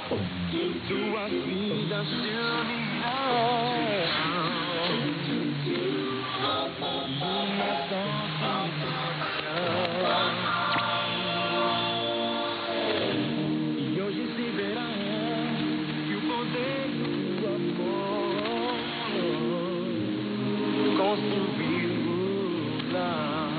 Duas vidas se unirão. Uma só e hoje se verá que o poder do amor construiu lá.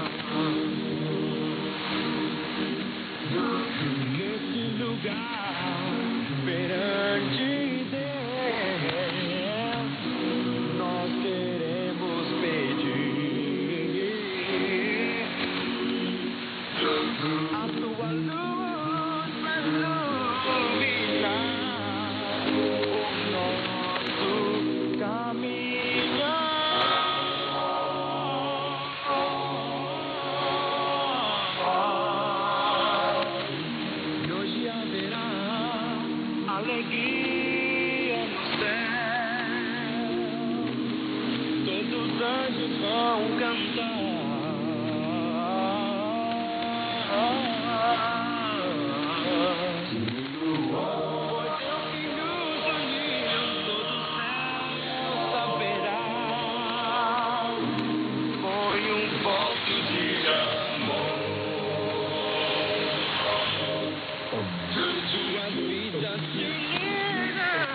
Nesse lugar, perante Deus, nós queremos pedir a tua luz vai iluminar o nosso caminho. Alegria no céu, todos os anjos vão cantar. Pois eu que nos uniu, todo o céu saberá. Foi voto de amor. Suas vidas se unirão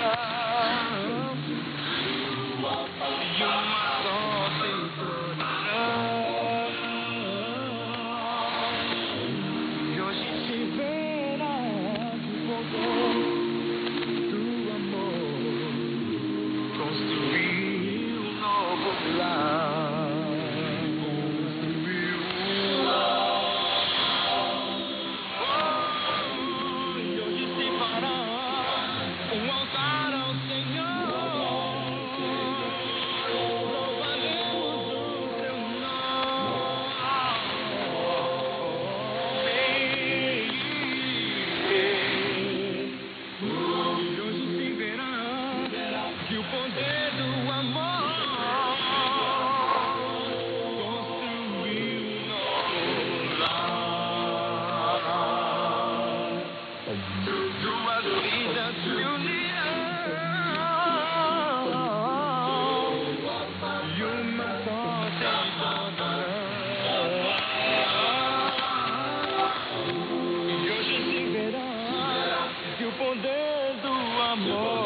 e uma só se tornarão. E hoje se verá que o poder do amor construiu um novo lar. Construiu um lar. E hoje se fará um altar ao Senhor. Louvaremos o teu nome. E hoje se verá que o poder do amor construiu um novo lar. Duas vidas se unirão e uma só se tornará. E hoje se verá que o poder do amor